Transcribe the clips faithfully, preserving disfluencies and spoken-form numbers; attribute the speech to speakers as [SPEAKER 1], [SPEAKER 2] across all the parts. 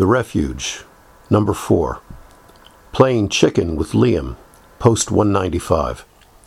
[SPEAKER 1] The Refuge, number four. Playing chicken with Liam, post one ninety-five.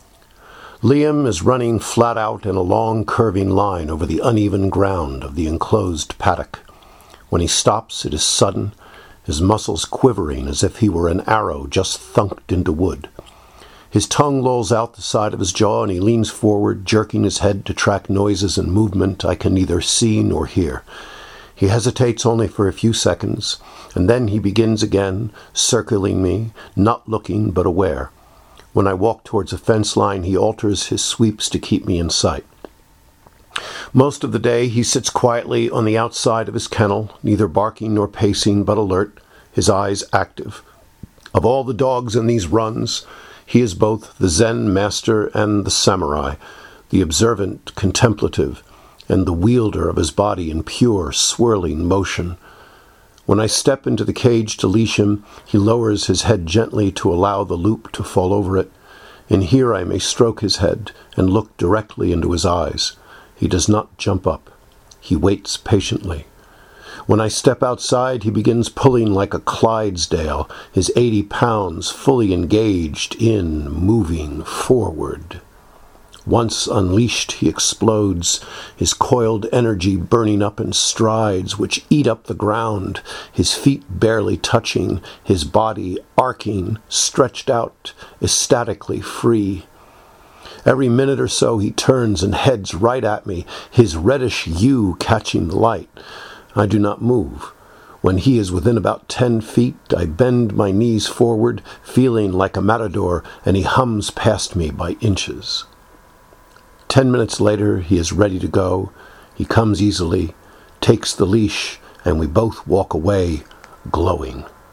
[SPEAKER 1] Liam is running flat out in a long curving line over the uneven ground of the enclosed paddock. When he stops, it is sudden, his muscles quivering as if he were an arrow just thunked into wood. His tongue lolls out the side of his jaw, and he leans forward, jerking his head to track noises and movement I can neither see nor hear. He hesitates only for a few seconds, and then he begins again, circling me, not looking but aware. When I walk towards a fence line, he alters his sweeps to keep me in sight. Most of the day he sits quietly on the outside of his kennel, neither barking nor pacing, but alert, his eyes active. Of all the dogs in these runs, he is both the Zen master and the samurai, the observant, contemplative, and the wielder of his body in pure, swirling motion. When I step into the cage to leash him, he lowers his head gently to allow the loop to fall over it, and here I may stroke his head and look directly into his eyes. He does not jump up. He waits patiently. When I step outside, he begins pulling like a Clydesdale, his eighty pounds fully engaged in moving forward. Once unleashed, he explodes, his coiled energy burning up in strides which eat up the ground, his feet barely touching, his body arcing, stretched out, ecstatically free. Every minute or so he turns and heads right at me, his reddish hue catching the light. I do not move. When he is within about ten feet, I bend my knees forward, feeling like a matador, and he hums past me by inches. Ten minutes later, he is ready to go. He comes easily, takes the leash, and we both walk away, glowing.